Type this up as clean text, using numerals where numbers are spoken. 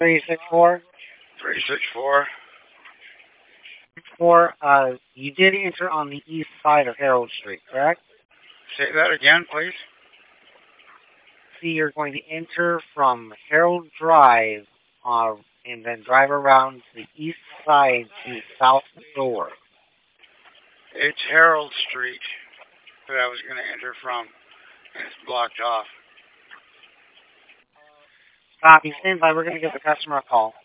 364. 364. You did enter on the east side of Harold Street, correct? Say that again, please. See, you're going to enter from Harold Drive and then drive around to the east side to South Door. It's Harold Street that I was going to enter from. It's blocked off. Copy. Stand by. We're going to give the customer a call.